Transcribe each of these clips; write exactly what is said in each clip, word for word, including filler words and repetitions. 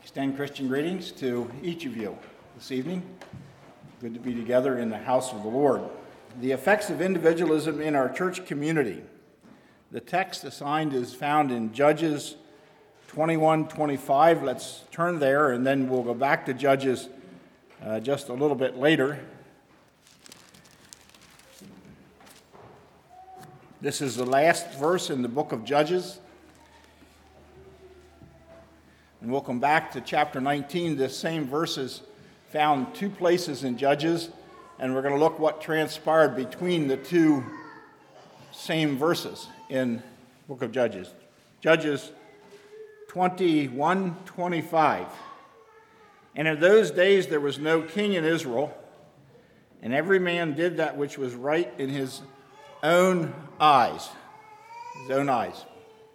Extend Christian greetings to each of you this evening. Good to be together in the house of the Lord. The effects of individualism in our church community. The text assigned is found in Judges twenty-one twenty-five. Let's turn there, and then we'll go back to Judges uh, just a little bit later. This is the last verse in the book of Judges. And we'll come back to chapter nineteen. This same verse is found two places in Judges, and we're going to look what transpired between the two same verses in the book of Judges. Judges twenty-one twenty-five. And in those days there was no king in Israel, and every man did that which was right in his own eyes. His own eyes.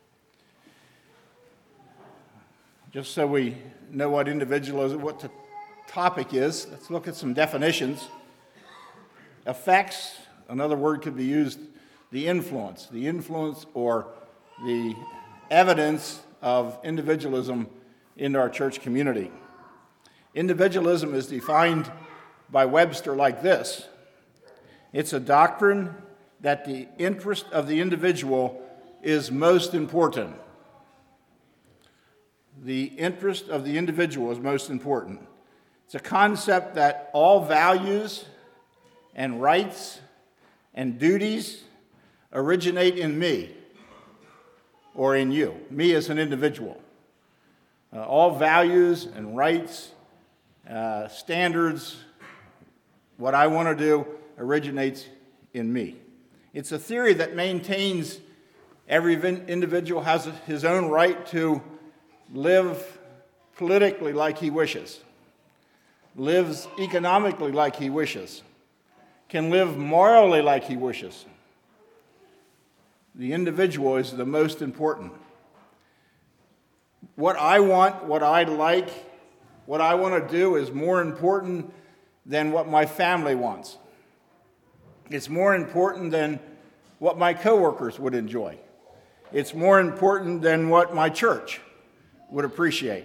Just so we know what individualism, what the topic is, let's look at some definitions. Effects, another word could be used, the influence. The influence or the evidence of individualism in our church community. Individualism is defined by Webster like this. It's a doctrine that the interest of the individual is most important. The interest of the individual is most important. It's a concept that all values and rights and duties originate in me or in you, me as an individual. Uh, all values and rights, uh, standards, what I want to do originates in me. It's a theory that maintains every individual has his own right to live politically like he wishes, lives economically like he wishes, can live morally like he wishes. The individual is the most important. What I want, what I like, what I want to do is more important than what my family wants. It's more important than what my coworkers would enjoy. It's more important than what my church would appreciate.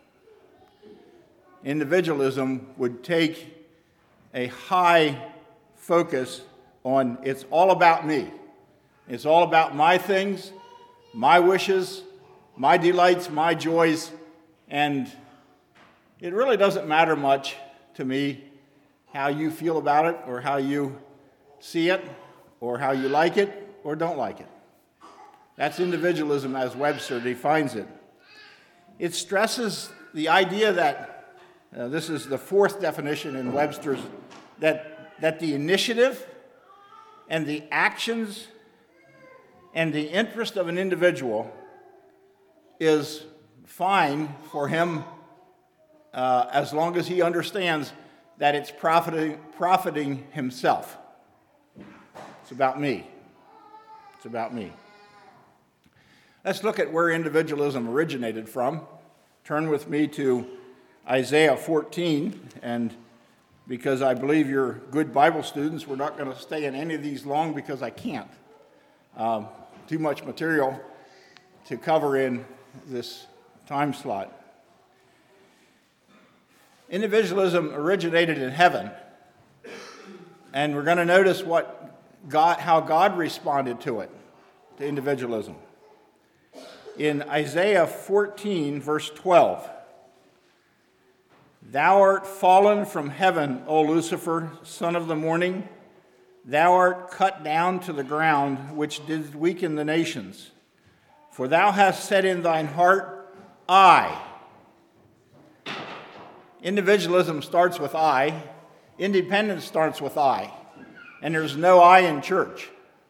Individualism would take a high focus on it's all about me. It's all about my things, my wishes, my delights, my joys, and it really doesn't matter much to me how you feel about it or how you see it or how you like it or don't like it. That's individualism as Webster defines it. It stresses the idea that, uh, this is the fourth definition in Webster's, that, that the initiative and the actions and the interest of an individual is fine for him uh, as long as he understands that it's profiting, profiting himself. It's about me. It's about me. Let's look at where individualism originated from. Turn with me to Isaiah fourteen, and because I believe you're good Bible students, we're not going to stay in any of these long because I can't. Um, too much material to cover in this time slot. Individualism originated in heaven, and we're going to notice what God, how God responded to it, to individualism. In Isaiah fourteen, verse twelve, "Thou art fallen from heaven, O Lucifer, son of the morning. Thou art cut down to the ground, which did weaken the nations. For thou hast said in thine heart, I." Individualism starts with I. Independence starts with I. And there's no I in church.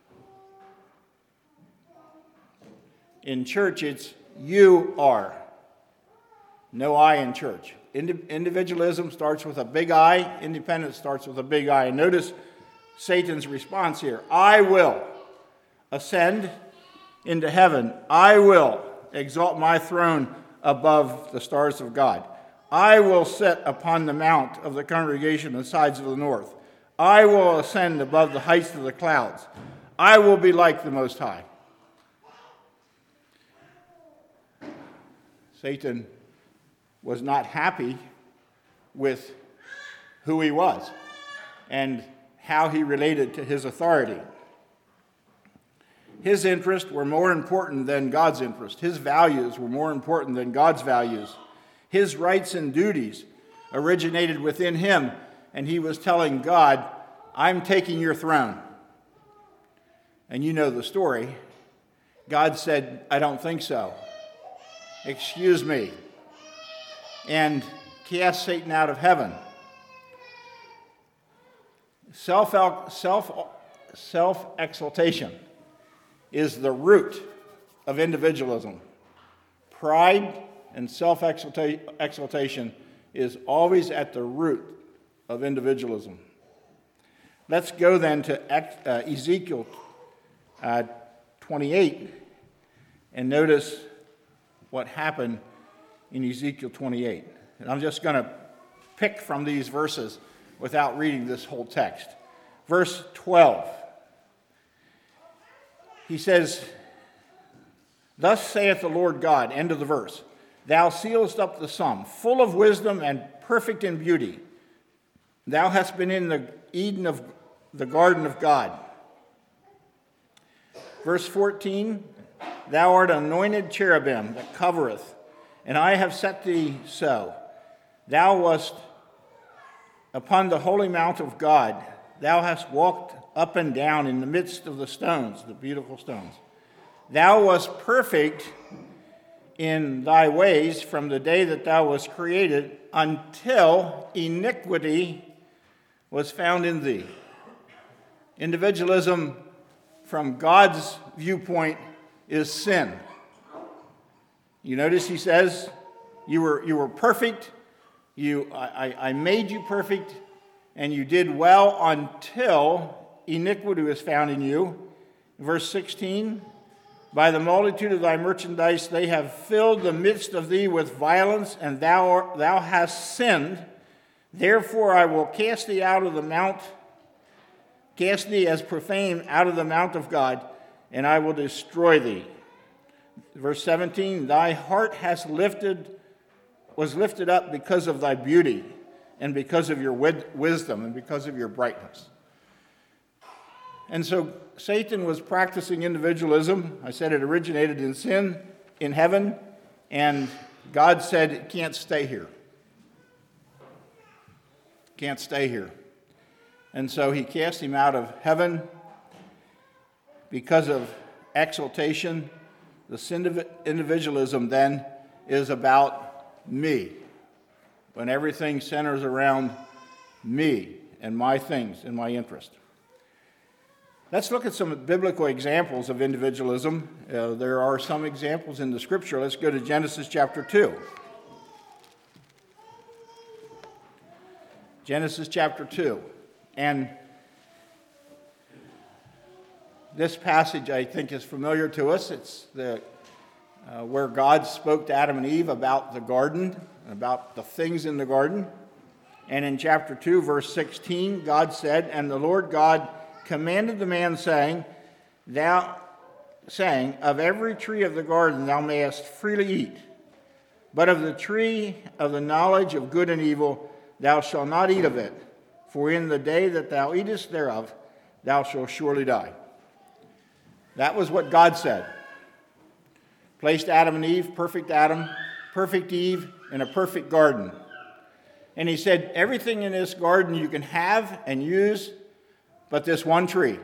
In church, it's you are. No I in church. Indi- individualism starts with a big I. Independence starts with a big I. And notice Satan's response here. I will ascend into heaven. I will exalt my throne above the stars of God. I will sit upon the mount of the congregation on the sides of the north. I will ascend above the heights of the clouds. I will be like the Most High. Satan was not happy with who he was and how he related to his authority. His interests were more important than God's interests. His values were more important than God's values. His rights and duties originated within him, and he was telling God, I'm taking your throne. And you know the story. God said, I don't think so. Excuse me. And cast Satan out of heaven. Self, self, self-exaltation is the root of individualism. Pride and self-exaltation is always at the root of individualism. Let's go then to uh, Ezekiel uh, twenty-eight and notice what happened in Ezekiel twenty-eight. And I'm just going to pick from these verses without reading this whole text. Verse twelve. He says, thus saith the Lord God, end of the verse, thou sealest up the sum, full of wisdom and perfect in beauty. Thou hast been in the Eden of the garden of God. Verse fourteen, thou art an anointed cherubim that covereth, and I have set thee so. Thou wast upon the holy mount of God. Thou hast walked up and down in the midst of the stones, the beautiful stones. Thou wast perfect in thy ways from the day that thou wast created until iniquity was found in thee. Individualism from God's viewpoint is sin. You notice he says, you were, you were perfect, you, I, I made you perfect, and you did well until iniquity was found in you. Verse sixteen, by the multitude of thy merchandise they have filled the midst of thee with violence, and thou, art, thou hast sinned. Therefore I will cast thee out of the mount, cast thee as profane out of the mount of God, and I will destroy thee. Verse seventeen, thy heart has lifted, was lifted up because of thy beauty, and because of your wisdom, and because of your brightness. And so Satan was practicing individualism. I said it originated in sin in heaven, and God said it can't stay here. Can't stay here. And so he cast him out of heaven because of exaltation. The sin of individualism then is about me, when everything centers around me and my things and my interest. Let's look at some biblical examples of individualism. Uh, there are some examples in the scripture. Let's go to Genesis chapter two. Genesis chapter two. And this passage, I think, is familiar to us. It's the uh, where God spoke to Adam and Eve about the garden, about the things in the garden. And in chapter two, verse sixteen, God said, and the Lord God commanded the man, saying, Thou, saying, of every tree of the garden thou mayest freely eat, but of the tree of the knowledge of good and evil thou shalt not eat of it, for in the day that thou eatest thereof thou shalt surely die. That was what God said. Placed Adam and Eve, perfect Adam, perfect Eve, in a perfect garden. And he said, everything in this garden you can have and use, but this one tree,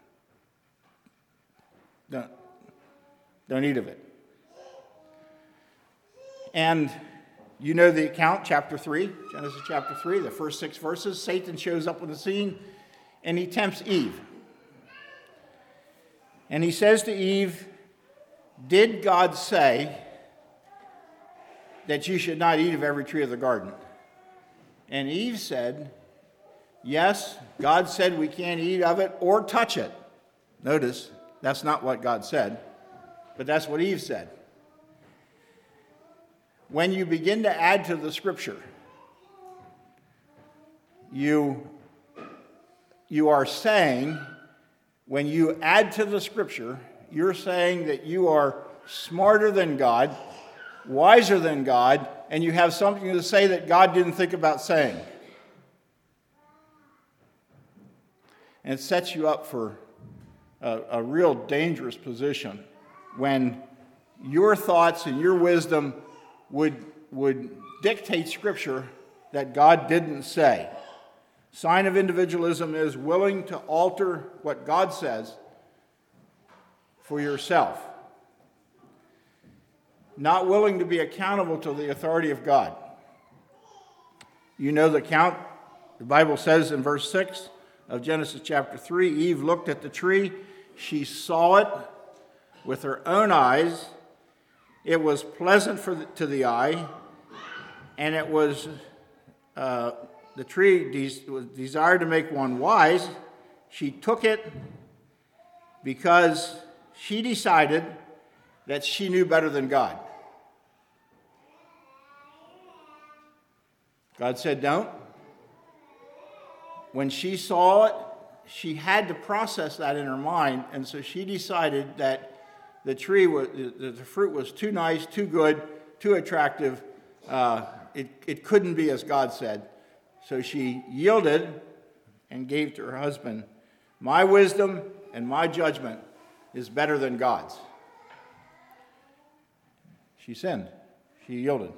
don't, don't eat of it. And you know the account, chapter three, Genesis chapter three, the first six verses. Satan shows up on the scene, and he tempts Eve. And he says to Eve, did God say that you should not eat of every tree of the garden? And Eve said, yes, God said we can't eat of it or touch it. Notice, that's not what God said, but that's what Eve said. When you begin to add to the scripture, you, you are saying, when you add to the scripture, you're saying that you are smarter than God, wiser than God, and you have something to say that God didn't think about saying. And it sets you up for a, a real dangerous position when your thoughts and your wisdom would, would dictate Scripture that God didn't say. Sign of individualism is willing to alter what God says for yourself. Not willing to be accountable to the authority of God. You know the account, the Bible says in verse six of Genesis chapter three, Eve looked at the tree, she saw it with her own eyes, it was pleasant for the, to the eye, and it was, uh, the tree de- was desired to make one wise. She took it because she decided that she knew better than God. God said, don't. When she saw it, she had to process that in her mind, and so she decided that the tree was, the, the fruit was too nice, too good, too attractive. Uh, it, it couldn't be as God said. So she yielded and gave to her husband. My wisdom and my judgment is better than God's. She sinned. She yielded.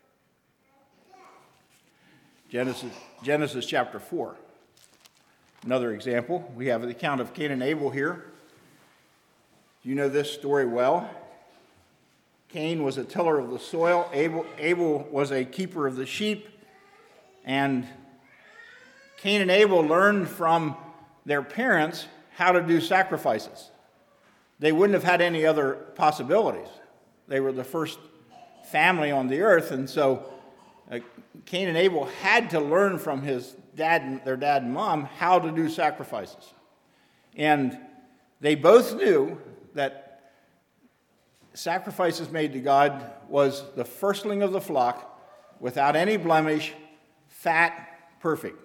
Genesis, Genesis chapter four. Another example. We have the account of Cain and Abel here. You know this story well. Cain was a tiller of the soil. Abel, Abel was a keeper of the sheep. And Cain and Abel learned from their parents how to do sacrifices. They wouldn't have had any other possibilities. They were the first family on the earth, and so uh, Cain and Abel had to learn from his dad, and their dad and mom, how to do sacrifices. And they both knew that sacrifices made to God was the firstling of the flock, without any blemish, fat, perfect.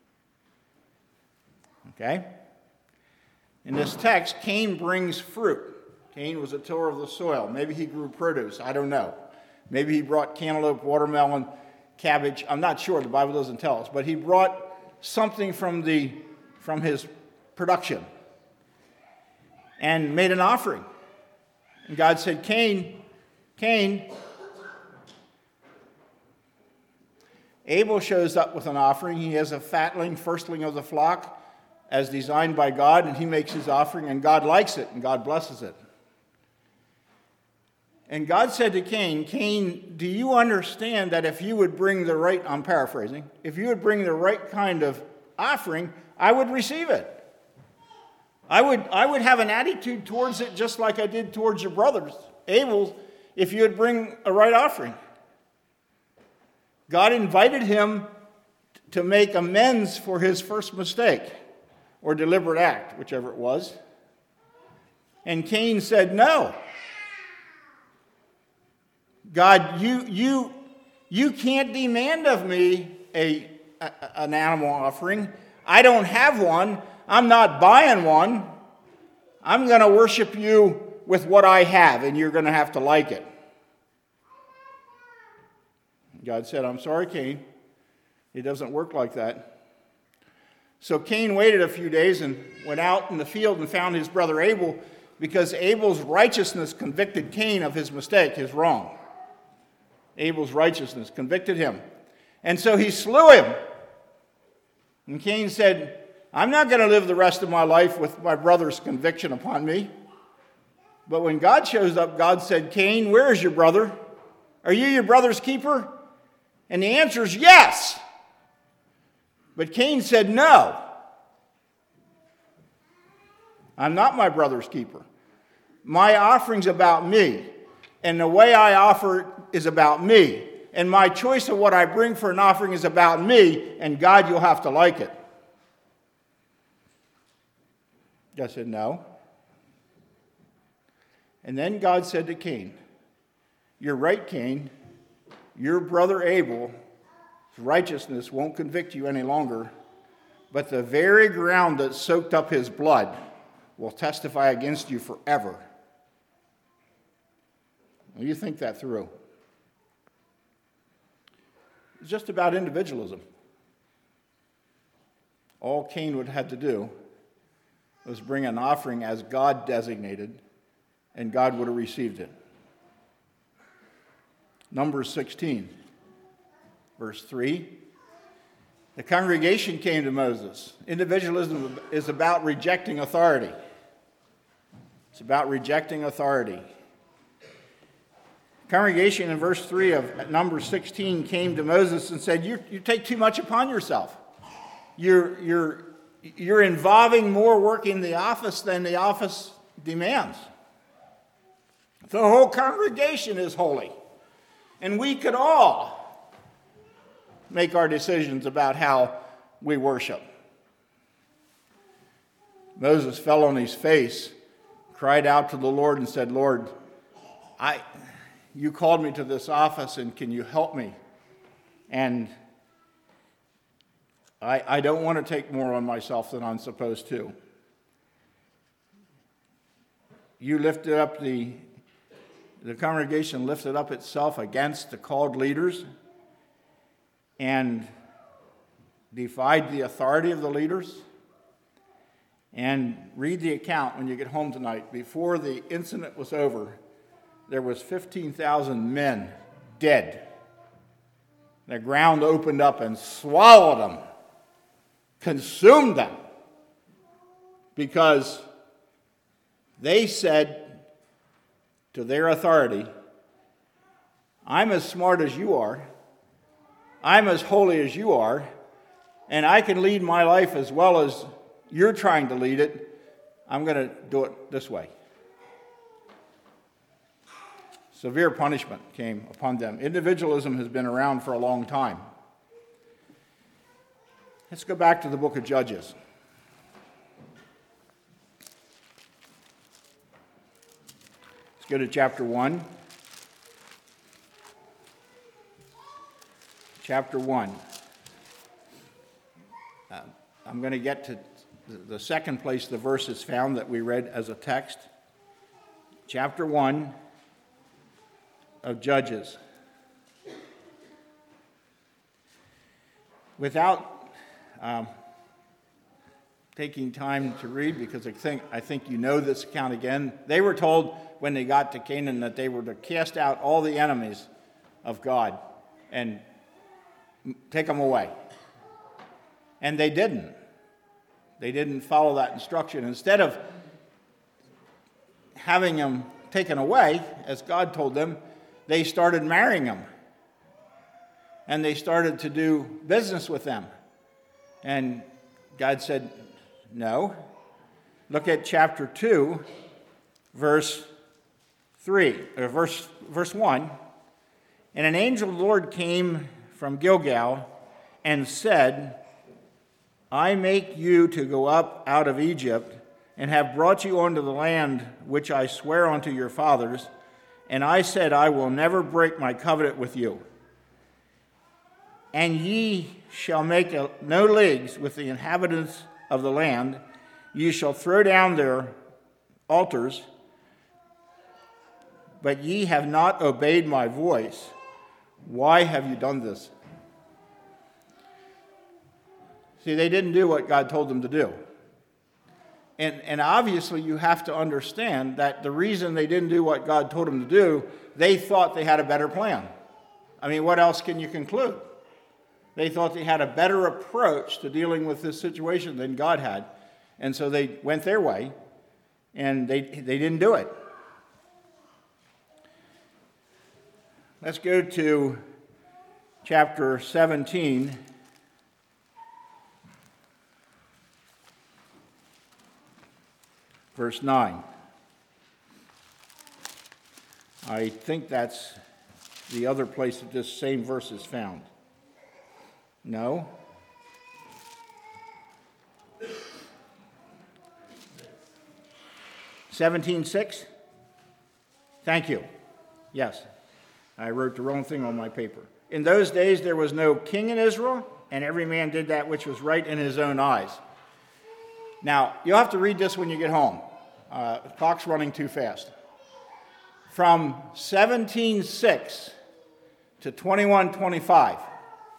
Okay? In this text, Cain brings fruit. Cain was a tiller of the soil. Maybe he grew produce. I don't know. Maybe he brought cantaloupe, watermelon, cabbage. I'm not sure. The Bible doesn't tell us. But he brought something from the from his production and made an offering. And God said, Cain, Cain, Abel shows up with an offering. He has a fatling, firstling of the flock, as designed by God, and he makes his offering, and God likes it, and God blesses it. And God said to Cain, Cain, do you understand that if you would bring the right, I'm paraphrasing, if you would bring the right kind of offering, I would receive it. I would, I would have an attitude towards it just like I did towards your brothers, Abel's, if you would bring a right offering. God invited him to make amends for his first mistake, or deliberate act, whichever it was. And Cain said, no. God, you, you, you can't demand of me a, a, an animal offering. I don't have one. I'm not buying one. I'm going to worship you with what I have, and you're going to have to like it. God said, I'm sorry, Cain. It doesn't work like that. So Cain waited a few days and went out in the field and found his brother Abel, because Abel's righteousness convicted Cain of his mistake, his wrong. Abel's righteousness convicted him. And so he slew him. And Cain said, I'm not going to live the rest of my life with my brother's conviction upon me. But when God shows up, God said, Cain, where is your brother? Are you your brother's keeper? And the answer is yes. But Cain said, no. I'm not my brother's keeper. My offering's about me. And the way I offer is about me. And my choice of what I bring for an offering is about me. And God, you'll have to like it. God said, no. And then God said to Cain, you're right, Cain. Your brother Abel's righteousness won't convict you any longer, but the very ground that soaked up his blood will testify against you forever. Will you think that through? It's just about individualism. All Cain would have to do was bring an offering as God designated, and God would have received it. Numbers sixteen, verse three. The congregation came to Moses. Individualism is about rejecting authority. It's about rejecting authority. Congregation in verse three of Numbers sixteen came to Moses and said, you, you take too much upon yourself. You're, you're, you're involving more work in the office than the office demands. The whole congregation is holy, and we could all make our decisions about how we worship. Moses fell on his face, cried out to the Lord and said, Lord, I, you called me to this office, and can you help me? And I, I don't want to take more on myself than I'm supposed to. You lifted up the, the congregation lifted up itself against the called leaders and defied the authority of the leaders. And read the account when you get home tonight. Before the incident was over, there was fifteen thousand men dead. The ground opened up and swallowed them, consumed them, because they said to their authority, I'm as smart as you are, I'm as holy as you are, and I can lead my life as well as you're trying to lead it. I'm going to do it this way. Severe punishment came upon them. Individualism has been around for a long time. Let's go back to the book of Judges. Let's go to chapter one. Chapter one. Uh, I'm going to get to the second place the verse is found that we read as a text. Chapter one of Judges. Without um, taking time to read, because I think, I think you know this account again, they were told when they got to Canaan that they were to cast out all the enemies of God and take them away. And they didn't. They didn't follow that instruction. Instead of having them taken away, as God told them, they started marrying them. And they started to do business with them. And God said, no. Look at chapter two, verse three, or verse, verse one. And an angel of the Lord came from Gilgal and said, I make you to go up out of Egypt, and have brought you unto the land which I swear unto your fathers. And I said, I will never break my covenant with you. And ye shall make a, no leagues with the inhabitants of the land. Ye shall throw down their altars, but ye have not obeyed my voice. Why have you done this? See, they didn't do what God told them to do. And, and obviously you have to understand that the reason they didn't do what God told them to do, they thought they had a better plan. I mean, what else can you conclude? They thought they had a better approach to dealing with this situation than God had. And so they went their way, and they, they didn't do it. Let's go to chapter seventeen. Verse nine. I think that's the other place that this same verse is found. No? seventeen six? Thank you. Yes. I wrote the wrong thing on my paper. In those days there was no king in Israel, and every man did that which was right in his own eyes. Now, you'll have to read this when you get home. Uh, the clock's running too fast. From seventeen six to twenty-one twenty-five,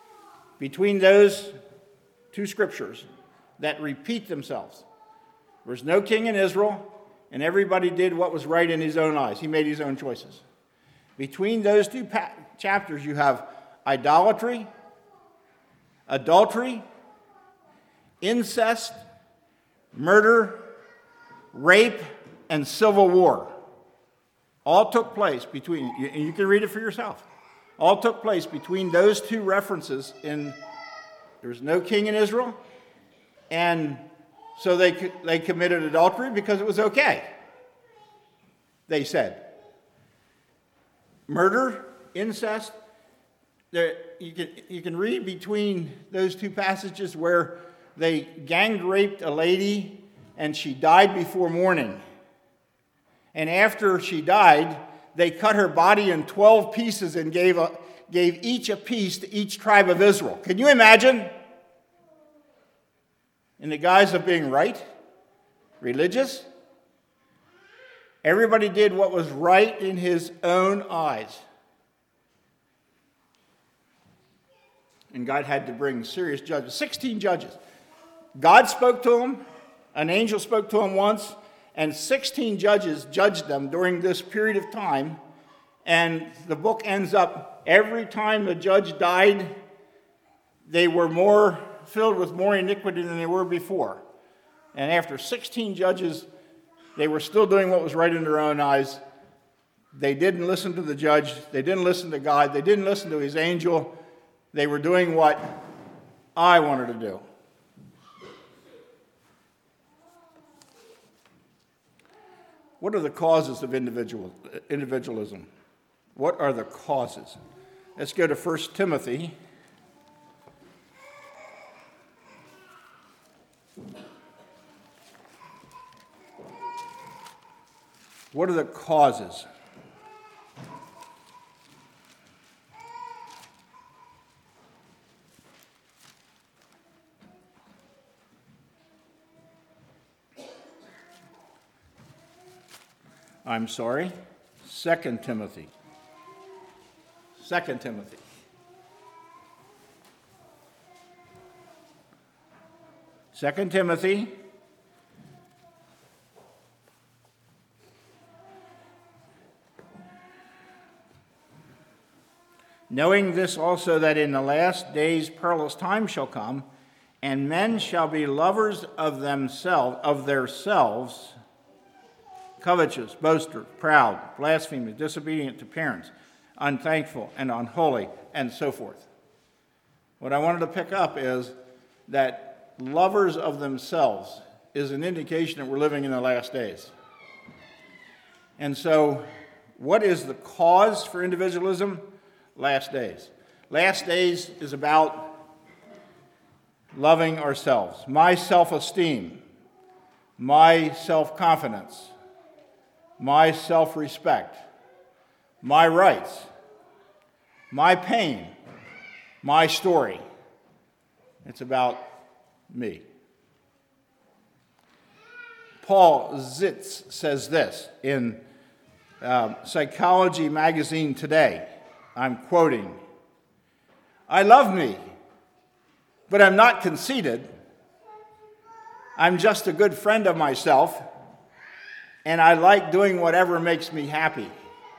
between those two scriptures that repeat themselves. There was no king in Israel, and everybody did what was right in his own eyes. He made his own choices. Between those two pa- chapters, you have idolatry, adultery, incest, murder, rape, and civil war. All took place between, and you can read it for yourself, all took place between those two references in, there was no king in Israel, and so they, they committed adultery because it was okay, they said. Murder, incest, there, you can, you can read between those two passages where they gang raped a lady and she died before morning. And after she died, they cut her body in twelve pieces and gave, a, gave each a piece to each tribe of Israel. Can you imagine? In the guise of being right, religious, everybody did what was right in his own eyes. And God had to bring serious judges, sixteen judges. God spoke to them, an angel spoke to them once, and sixteen judges judged them during this period of time. And the book ends up, every time the judge died, they were more filled with more iniquity than they were before. And after sixteen judges, they were still doing what was right in their own eyes. They didn't listen to the judge. They didn't listen to God. They didn't listen to his angel. They were doing what I wanted to do. What are the causes of individual, individualism? What are the causes? Let's go to First Timothy. What are the causes? I'm sorry, Second Timothy. Second Timothy. Second Timothy. Knowing this also, that in the last days perilous times shall come, and men shall be lovers of themselves, of themselves, covetous, boasters, proud, blasphemers, disobedient to parents, unthankful and unholy, and so forth. What I wanted to pick up is that lovers of themselves is an indication that we're living in the last days. And so, what is the cause for individualism? Last days. Last days is about loving ourselves, my self-esteem, my self-confidence, my self-respect, my rights, my pain, my story. It's about me. Paul Zitz says this in uh, Psychology Magazine today. I'm quoting, "I love me, but I'm not conceited. I'm just a good friend of myself, and I like doing whatever makes me happy."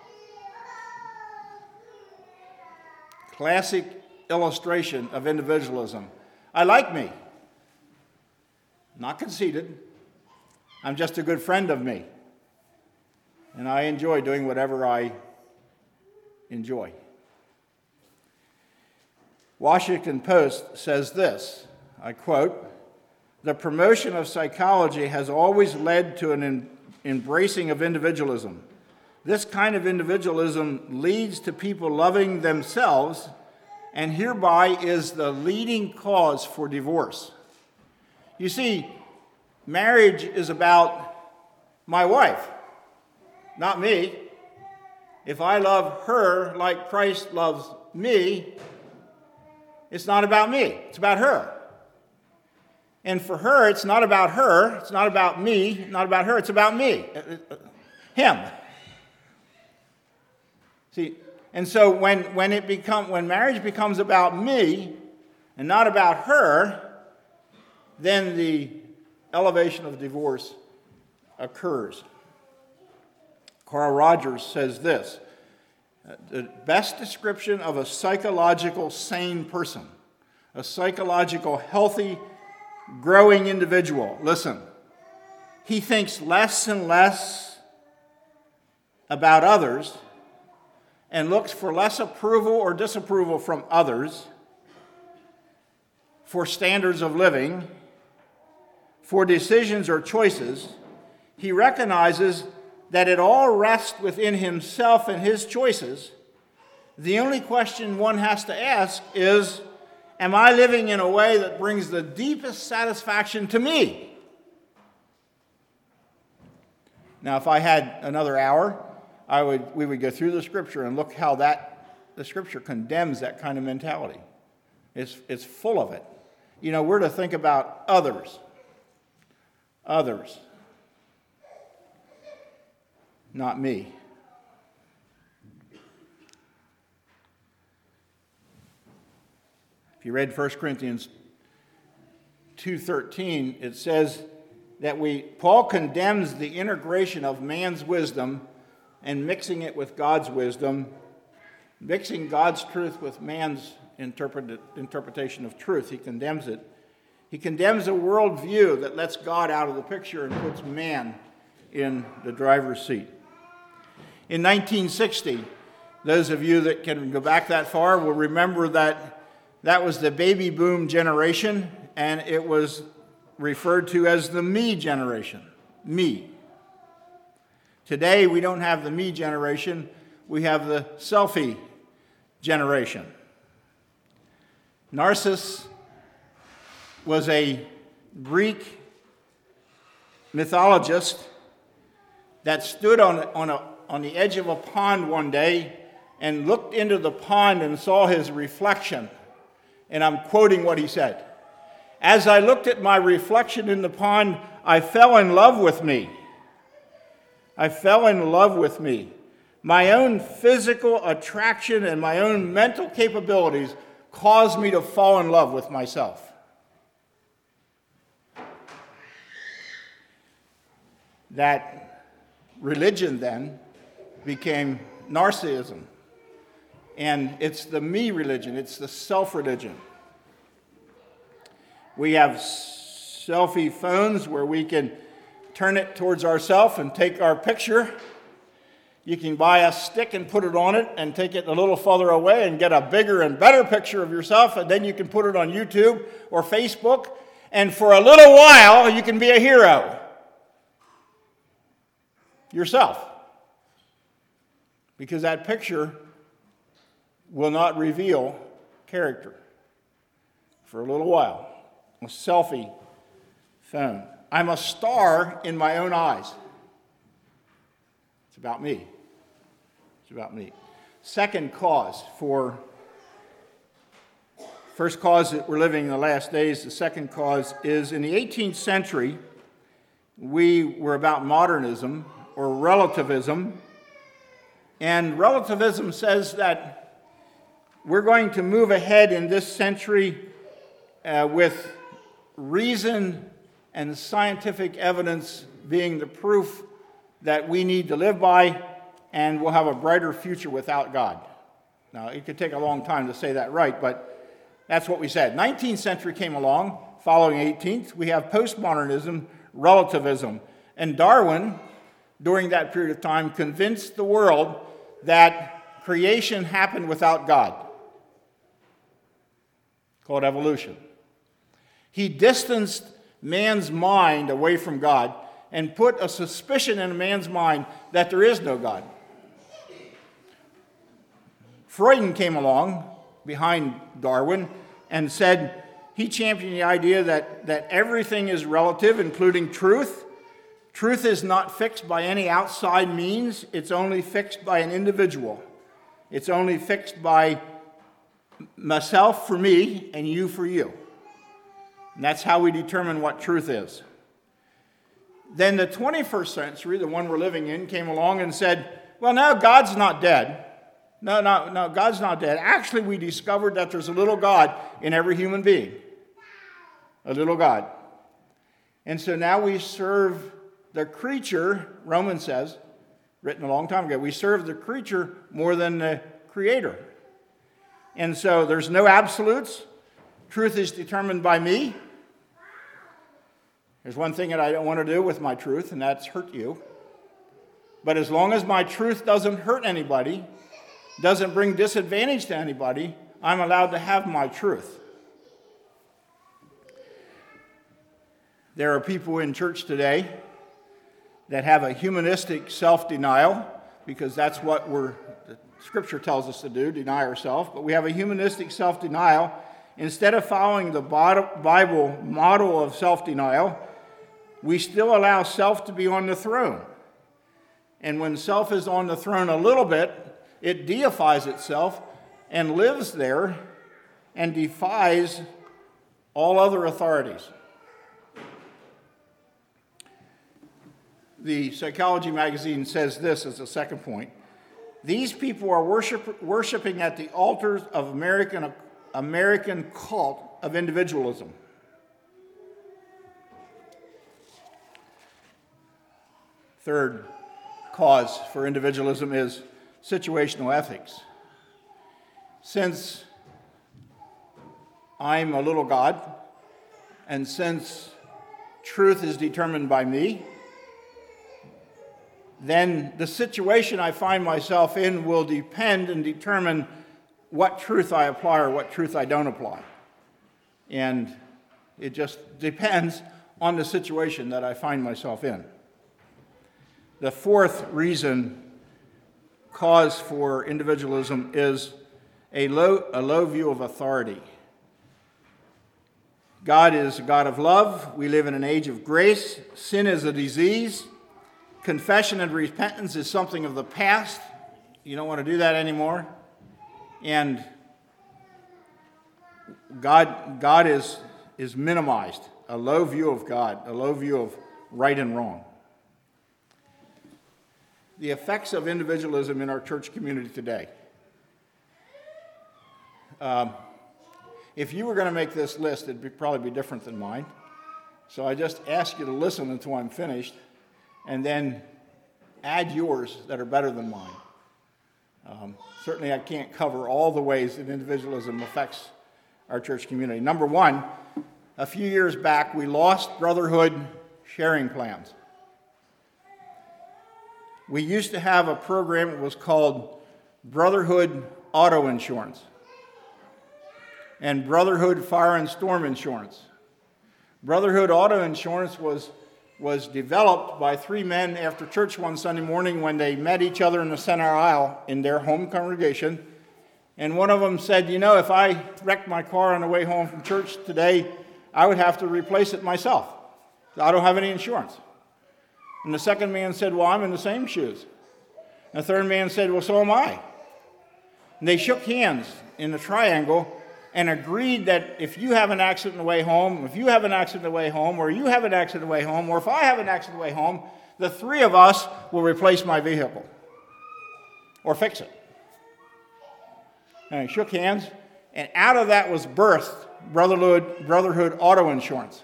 Classic illustration of individualism. I like me. Not conceited. I'm just a good friend of me. And I enjoy doing whatever I enjoy. Washington Post says this, I quote, "The promotion of psychology has always led to an en- embracing of individualism. This kind of individualism leads to people loving themselves, and hereby is the leading cause for divorce." You see, marriage is about my wife, not me. If I love her like Christ loves me, it's not about me, it's about her. And for her, it's not about her, it's not about me, not about her, it's about me, him. See, and so when, when it become when marriage becomes about me, and not about her, then the elevation of divorce occurs. Carl Rogers says this: the best description of a psychological sane person, a psychological healthy, growing individual. Listen, he thinks less and less about others and looks for less approval or disapproval from others, for standards of living, for decisions or choices. He recognizes that it all rests within himself and his choices. The only question one has to ask is, am I living in a way that brings the deepest satisfaction to me? Now, if I had another hour, I would we would go through the scripture and look how that the scripture condemns that kind of mentality. It's it's full of it. You know, we're to think about others. Others. Not me. If you read First Corinthians two thirteen, it says that we Paul condemns the integration of man's wisdom and mixing it with God's wisdom, mixing God's truth with man's interpret, interpretation of truth. He condemns it. He condemns a worldview that lets God out of the picture and puts man in the driver's seat. In nineteen sixty, those of you that can go back that far will remember that that was the baby boom generation, and it was referred to as the me generation. Me. Today, we don't have the me generation, we have the selfie generation. Narcissus was a Greek mythologist that stood on, on, a, on the edge of a pond one day and looked into the pond and saw his reflection. And I'm quoting what he said. As I looked at my reflection in the pond, I fell in love with me. I fell in love with me. My own physical attraction and my own mental capabilities caused me to fall in love with myself. That religion then became Narcissism. And it's the me religion, it's the self-religion. We have selfie phones where we can turn it towards ourselves and take our picture. You can buy a stick and put it on it and take it a little further away and get a bigger and better picture of yourself, and then you can put it on YouTube or Facebook, and for a little while you can be a hero yourself, because that picture will not reveal character for a little while. A selfie phone. I'm a star in my own eyes. It's about me. It's about me. Second cause for, first cause that we're living in the last days, the second cause is in the eighteenth century, we were about modernism or relativism. And relativism says that we're going to move ahead in this century uh, with reason and scientific evidence being the proof that we need to live by, and we'll have a brighter future without God. Now, it could take a long time to say that right, but that's what we said. nineteenth century came along, following eighteenth. We have postmodernism, relativism. And Darwin, during that period of time, convinced the world that creation happened without God, called evolution. He distanced man's mind away from God and put a suspicion in a man's mind that there is no God. Freud came along behind Darwin and said, he championed the idea that, that everything is relative, including truth. Truth is not fixed by any outside means. It's only fixed by an individual. It's only fixed by myself for me and you for you. And that's how we determine what truth is. Then the twenty-first century, the one we're living in, came along and said, well, no, God's not dead. No, no, no, God's not dead. Actually, we discovered that there's a little God in every human being. A little God. And so now we serve the creature, Romans says, written a long time ago, we serve the creature more than the creator. And so there's no absolutes. Truth is determined by me. There's one thing that I don't want to do with my truth, and that's hurt you. But as long as my truth doesn't hurt anybody, doesn't bring disadvantage to anybody, I'm allowed to have my truth. There are people in church today that have a humanistic self-denial, because that's what we're, the Scripture tells us to do, deny ourselves. But we have a humanistic self-denial. Instead of following the Bible model of self-denial, we still allow self to be on the throne. And when self is on the throne a little bit, it deifies itself and lives there and defies all other authorities. The Psychology magazine says this as a second point. These people are worship, worshiping at the altars of American, American cult of individualism. Third cause for individualism is situational ethics. Since I'm a little God, and since truth is determined by me, then the situation I find myself in will depend and determine what truth I apply or what truth I don't apply. And it just depends on the situation that I find myself in. The fourth reason, cause for individualism, is a low, a low view of authority. God is a God of love. We live in an age of grace. Sin is a disease. Confession and repentance is something of the past. You don't want to do that anymore. And God, God is, is minimized. A low view of God, a low view of right and wrong. The effects of individualism in our church community today. Um, if you were going to make this list, it'd be, probably be different than mine. So I just ask you to listen until I'm finished, and then add yours that are better than mine. Um, certainly I can't cover all the ways that individualism affects our church community. Number one, a few years back, we lost brotherhood sharing plans. We used to have a program that was called Brotherhood Auto Insurance and Brotherhood Fire and Storm Insurance. Brotherhood Auto Insurance was, was developed by three men after church one Sunday morning when they met each other in the center aisle in their home congregation. And one of them said, you know, if I wrecked my car on the way home from church today, I would have to replace it myself. I don't have any insurance. And the second man said, well, I'm in the same shoes. And the third man said, well, so am I. And they shook hands in a triangle and agreed that if you have an accident on the way home, if you have an accident on the way home, or you have an accident on the way home, or if I have an accident on the way home, the three of us will replace my vehicle or fix it. And they shook hands, and out of that was birthed Brotherhood, Brotherhood Auto Insurance.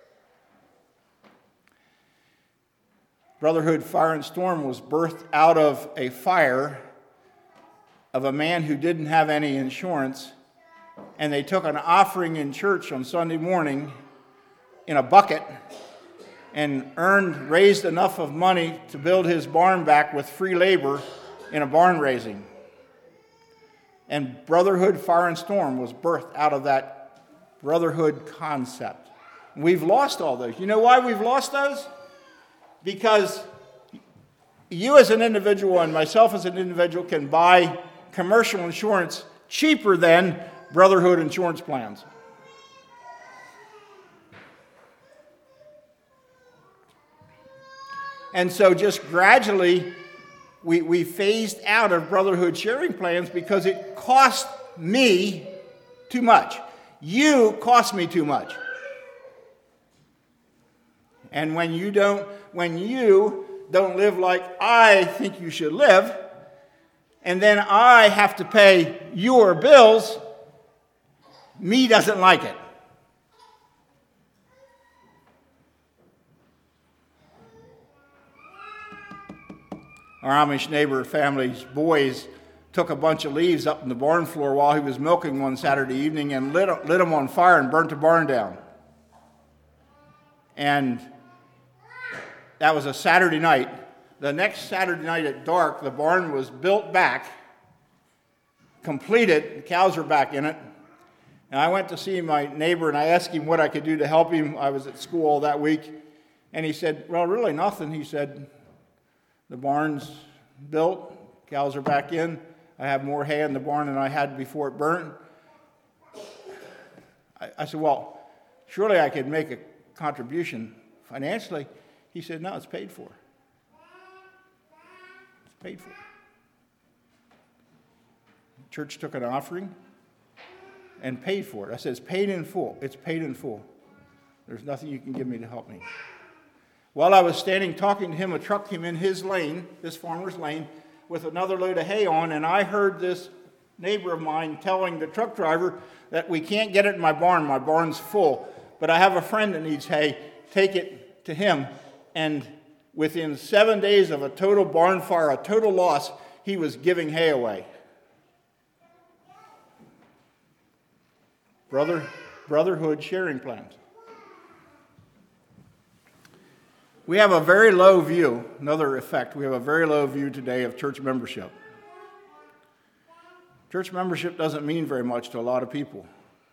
Brotherhood Fire and Storm was birthed out of a fire of a man who didn't have any insurance, and they took an offering in church on Sunday morning in a bucket and earned, raised enough of money to build his barn back with free labor in a barn raising. And Brotherhood Fire and Storm was birthed out of that brotherhood concept. We've lost all those. You know why we've lost those? Because you as an individual and myself as an individual can buy commercial insurance cheaper than brotherhood insurance plans. And so just gradually we, we phased out of brotherhood sharing plans because it cost me too much. You cost me too much. And when you don't, when you don't live like I think you should live, and then I have to pay your bills, me doesn't like it. Our Amish neighbor family's boys took a bunch of leaves up in the barn floor while he was milking one Saturday evening and lit, lit them on fire and burnt the barn down. And that was a Saturday night. The next Saturday night at dark, the barn was built back, completed, the cows were back in it. And I went to see my neighbor and I asked him what I could do to help him. I was at school all that week. And he said, well, really nothing. He said, the barn's built, cows are back in. I have more hay in the barn than I had before it burnt. I, I said, well, surely I could make a contribution financially. He said, no, it's paid for. It's paid for. The church took an offering and paid for it. I said, it's paid in full. It's paid in full. There's nothing you can give me to help me. While I was standing talking to him, a truck came in his lane, this farmer's lane, with another load of hay on, and I heard this neighbor of mine telling the truck driver that we can't get it in my barn. My barn's full, but I have a friend that needs hay. Take it to him. And within seven days of a total barn fire, a total loss, he was giving hay away. Brother, brotherhood sharing plans. We have a very low view, another effect, we have a very low view today of church membership. Church membership doesn't mean very much to a lot of people.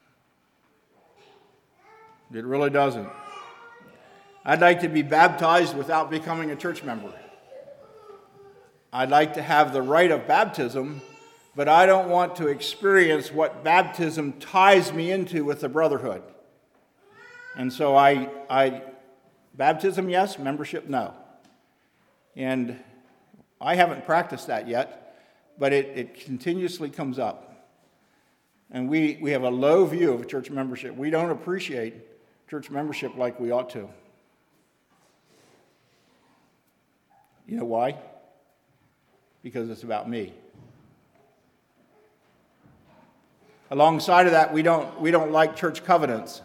It really doesn't. I'd like to be baptized without becoming a church member. I'd like to have the rite of baptism, but I don't want to experience what baptism ties me into with the brotherhood. And so I, I baptism, yes. Membership, no. And I haven't practiced that yet, but it, it continuously comes up. And we, we have a low view of church membership. We don't appreciate church membership like we ought to. You know why? Because it's about me. Alongside of that, we don't, we don't like church covenants.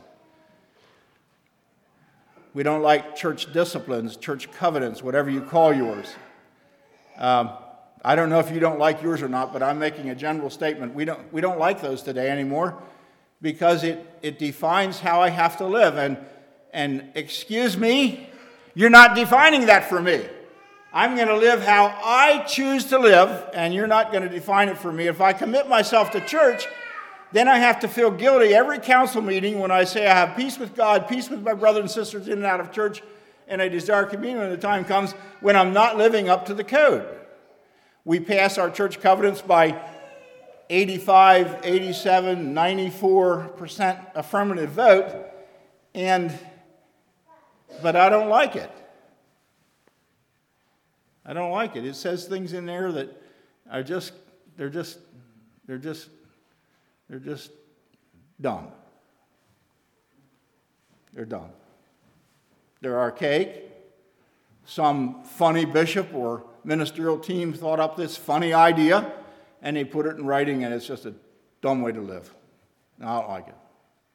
We don't like church disciplines, church covenants, whatever you call yours. Um, I don't know if you don't like yours or not, but I'm making a general statement. We don't, we don't like those today anymore because it, it defines how I have to live. And, and excuse me, you're not defining that for me. I'm going to live how I choose to live, and you're not going to define it for me. If I commit myself to church, then I have to feel guilty every council meeting when I say I have peace with God, peace with my brothers and sisters in and out of church, and I desire communion when the time comes when I'm not living up to the code. We pass our church covenants by eighty-five, eighty-seven, ninety-four percent affirmative vote, and but I don't like it. I don't like it. It says things in there that are just, they're just, they're just, they're just dumb. They're dumb. They're archaic. Some funny bishop or ministerial team thought up this funny idea, and they put it in writing, and it's just a dumb way to live. And I don't like it.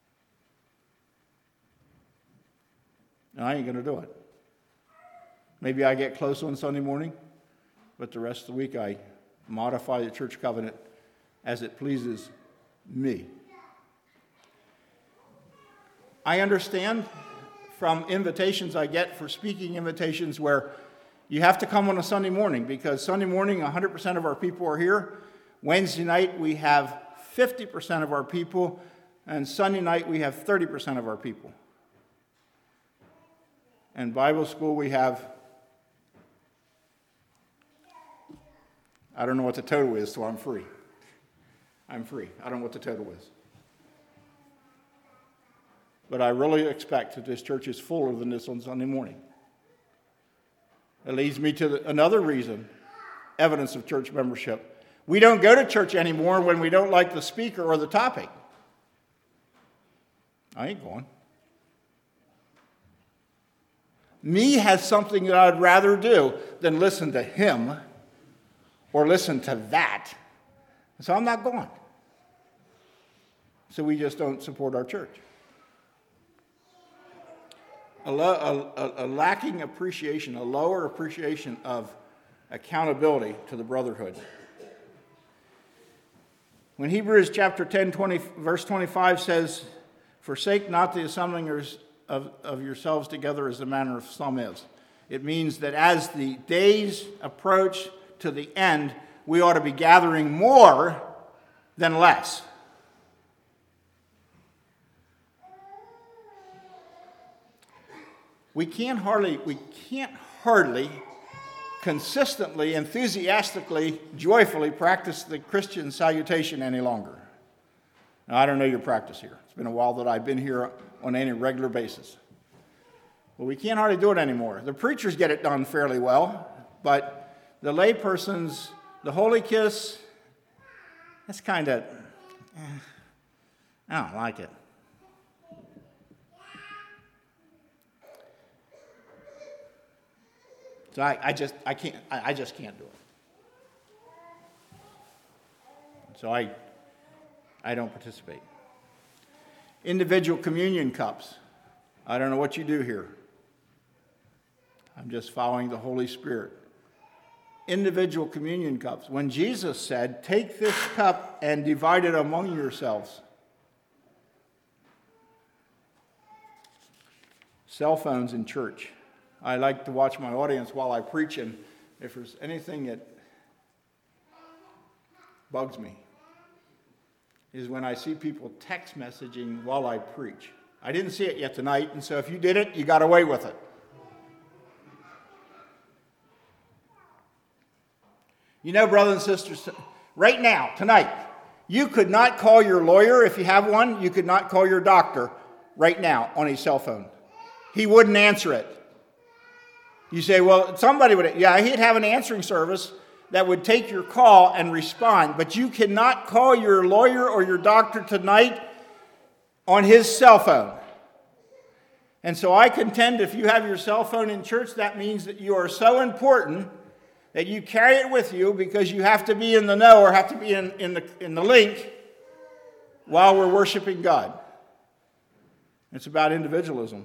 And I ain't going to do it. Maybe I get close on Sunday morning, but the rest of the week I modify the church covenant as it pleases me. I understand from invitations I get for speaking invitations where you have to come on a Sunday morning because Sunday morning one hundred percent of our people are here. Wednesday night we have fifty percent of our people, and Sunday night we have thirty percent of our people. And Bible school we have, I don't know what the total is, so I'm free. I'm free. I don't know what the total is. But I really expect that this church is fuller than this on Sunday morning. It leads me to the, another reason, evidence of church membership. We don't go to church anymore when we don't like the speaker or the topic. I ain't going. Me has something that I'd rather do than listen to him or listen to that. So I'm not going. So we just don't support our church. A, lo- a, a, a lacking appreciation, a lower appreciation of accountability to the brotherhood. When Hebrews chapter ten, twenty, verse twenty-five says, "Forsake not the assembling of, of yourselves together as the manner of some is," it means that as the days approach to the end, we ought to be gathering more than less. We can't hardly, we can't hardly consistently, enthusiastically, joyfully practice the Christian salutation any longer. Now, I don't know your practice here. It's been a while that I've been here on any regular basis. But we can't hardly do it anymore. The preachers get it done fairly well, but the laypersons, the holy kiss, that's kind of, eh, I don't like it. So I, I just I can't I, I just can't do it. So I I don't participate. Individual communion cups. I don't know what you do here. I'm just following the Holy Spirit. Individual communion cups. When Jesus said, "Take this cup and divide it among yourselves." Cell phones in church. I like to watch my audience while I preach, and if there's anything that bugs me, is when I see people text messaging while I preach. I didn't see it yet tonight, and so if you did it, you got away with it. You know, brothers and sisters, right now, tonight, you could not call your lawyer if you have one. You could not call your doctor right now on a cell phone. He wouldn't answer it. You say, well, somebody would, yeah, he'd have an answering service that would take your call and respond, but you cannot call your lawyer or your doctor tonight on his cell phone. And so I contend if you have your cell phone in church, that means that you are so important that you carry it with you because you have to be in the know or have to be in, in, the, in the link while we're worshiping God. It's about individualism.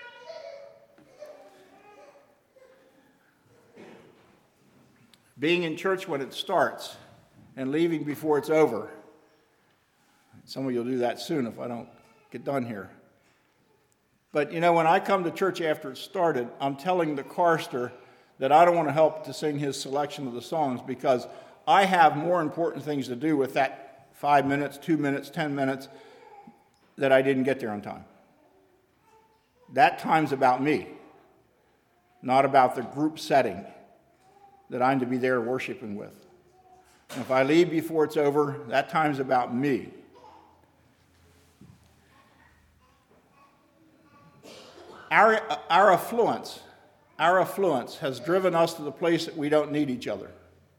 Being in church when it starts and leaving before it's over. Some of you will do that soon if I don't get done here. But, you know, when I come to church after it started, I'm telling the chorister that I don't want to help to sing his selection of the songs because I have more important things to do with that five minutes, two minutes, ten minutes that I didn't get there on time. That time's about me, not about the group setting that I'm to be there worshiping with. And if I leave before it's over, that time's about me. Our, our affluence, our affluence has driven us to the place that we don't need each other.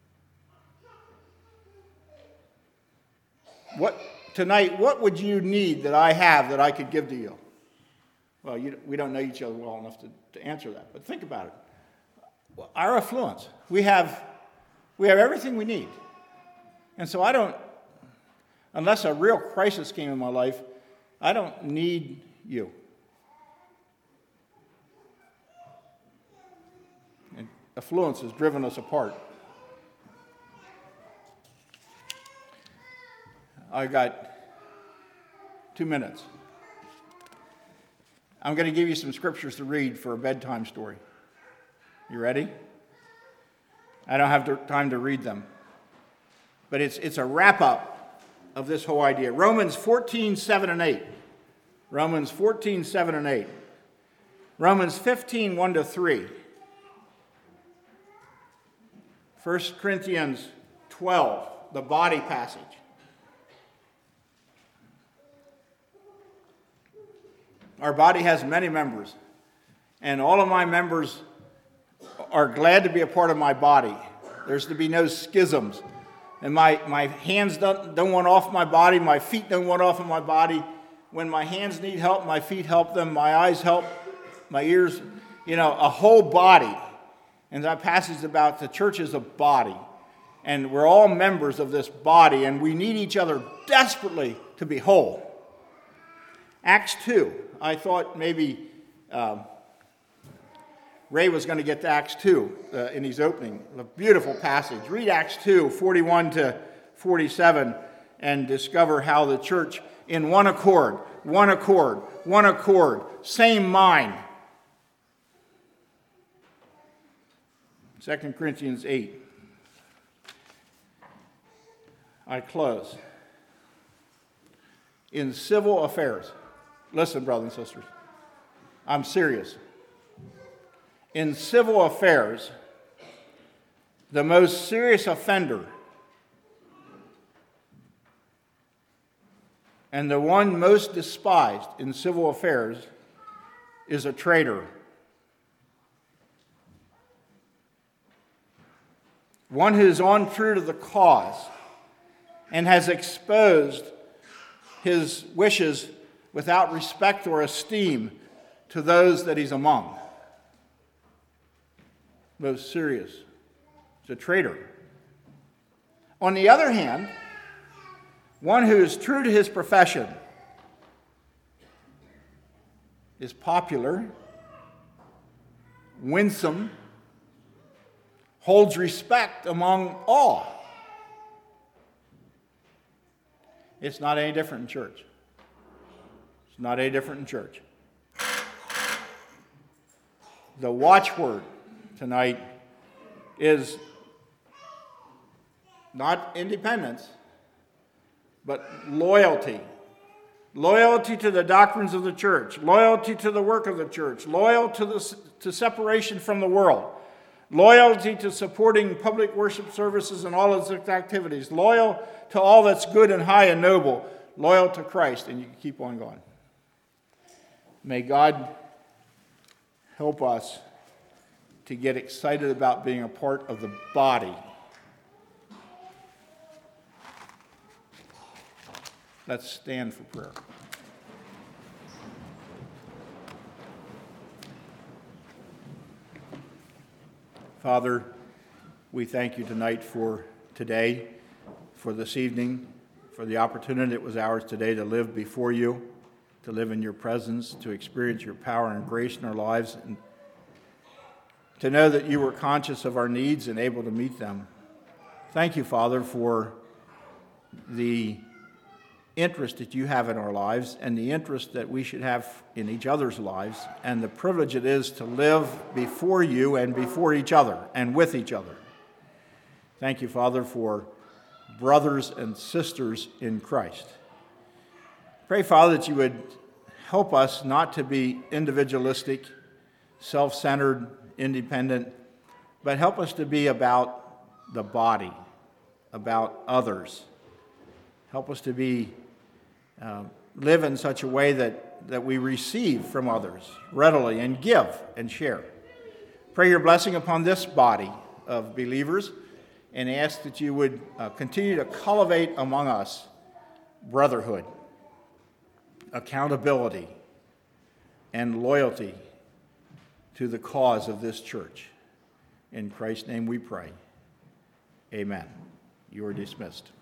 What tonight, what would you need that I have that I could give to you? Well, you, we don't know each other well enough to, to answer that, but think about it. Our affluence. We have, we have everything we need. And so I don't, unless a real crisis came in my life, I don't need you. And affluence has driven us apart. I got two minutes. I'm going to give you some scriptures to read for a bedtime story. You ready? I don't have time to read them. But it's, it's a wrap-up of this whole idea. Romans fourteen, seven and eight. Romans fourteen, seven and eight. Romans fifteen, one to three. First Corinthians twelve, the body passage. Our body has many members, and all of my members are glad to be a part of my body. There's to be no schisms. And my, my hands don't, don't want off my body, my feet don't want off of my body. When my hands need help, my feet help them, my eyes help, my ears, you know, a whole body. And that passage about the church is a body. and we're all members of this body, and we need each other desperately to be whole. Acts two, I thought maybe um, Ray was going to get to Acts two uh, in his opening. A beautiful passage. Read Acts two, forty-one to forty-seven, and discover how the church, in one accord, one accord, one accord, same mind. Second Corinthians eight. I close. In civil affairs, listen, brothers and sisters, I'm serious. In civil affairs, the most serious offender and the one most despised in civil affairs is a traitor. One who is untrue to the cause and has exposed his wishes without respect or esteem to those that he's among. Most serious. He's a traitor. On the other hand, one who is true to his profession is popular, winsome, holds respect among all. It's not any different in church. It's not any different in church. The watchword tonight is not independence, but loyalty. Loyalty to the doctrines of the church, loyalty to the work of the church, loyal to, the, to separation from the world, loyalty to supporting public worship services and all its activities, loyal to all that's good and high and noble, loyal to Christ, and you can keep on going. May God help us to get excited about being a part of the body. Let's stand for prayer. Father, we thank you tonight for today, for this evening, for the opportunity that was ours today to live before you, to live in your presence, to experience your power and grace in our lives, and to know that you were conscious of our needs and able to meet them. Thank you, Father, for the interest that you have in our lives and the interest that we should have in each other's lives and the privilege it is to live before you and before each other and with each other. Thank you, Father, for brothers and sisters in Christ. Pray, Father, that you would help us not to be individualistic, self-centered, independent, but help us to be about the body, about others. Help us to be uh, live in such a way that, that we receive from others readily and give and share. Pray your blessing upon this body of believers and ask that you would uh, continue to cultivate among us brotherhood, accountability, and loyalty to the cause of this church. In Christ's name we pray. Amen. You are dismissed.